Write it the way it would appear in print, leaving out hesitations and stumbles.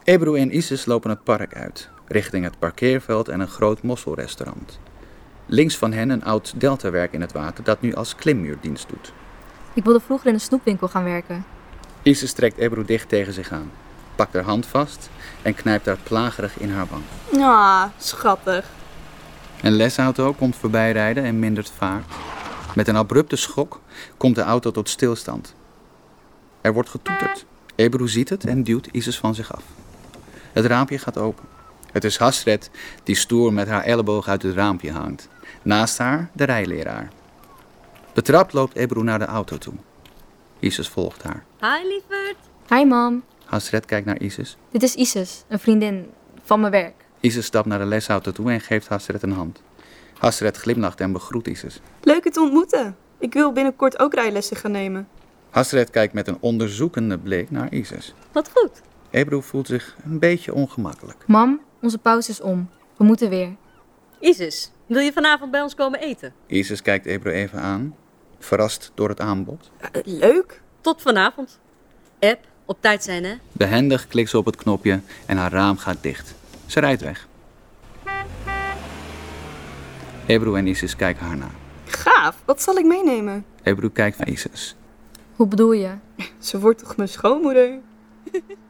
Ebru en Isis lopen het park uit, richting het parkeerveld en een groot mosselrestaurant. Links van hen een oud deltawerk in het water dat nu als klimmuurdienst doet. Ik wilde vroeger in een snoepwinkel gaan werken. Isis trekt Ebru dicht tegen zich aan, pakt haar hand vast en knijpt haar plagerig in haar wang. Ah, schattig. Een lesauto komt voorbijrijden en mindert vaart. Met een abrupte schok komt de auto tot stilstand. Er wordt getoeterd. Ebru ziet het en duwt Isis van zich af. Het raampje gaat open. Het is Hasret die stoer met haar elleboog uit het raampje hangt. Naast haar de rijleraar. Betrapt loopt Ebru naar de auto toe. Isis volgt haar. Hi, lieverd. Hi, mam. Hasret kijkt naar Isis. Dit is Isis, een vriendin van mijn werk. Isis stapt naar de lesauto toe en geeft Hasret een hand. Hasret glimlacht en begroet Isis. Leuk je te ontmoeten. Ik wil binnenkort ook rijlessen gaan nemen. Hasret kijkt met een onderzoekende blik naar Isis. Wat goed. Ebru voelt zich een beetje ongemakkelijk. Mam, onze pauze is om. We moeten weer. Isis, wil je vanavond bij ons komen eten? Isis kijkt Ebru even aan, verrast door het aanbod. Leuk. Tot vanavond. App, op tijd zijn hè? Behendig klikt ze op het knopje en haar raam gaat dicht. Ze rijdt weg. Ebru en Isis kijken haar na. Gaaf. Wat zal ik meenemen? Ebru kijkt naar Isis. Hoe bedoel je? Ze wordt toch mijn schoonmoeder?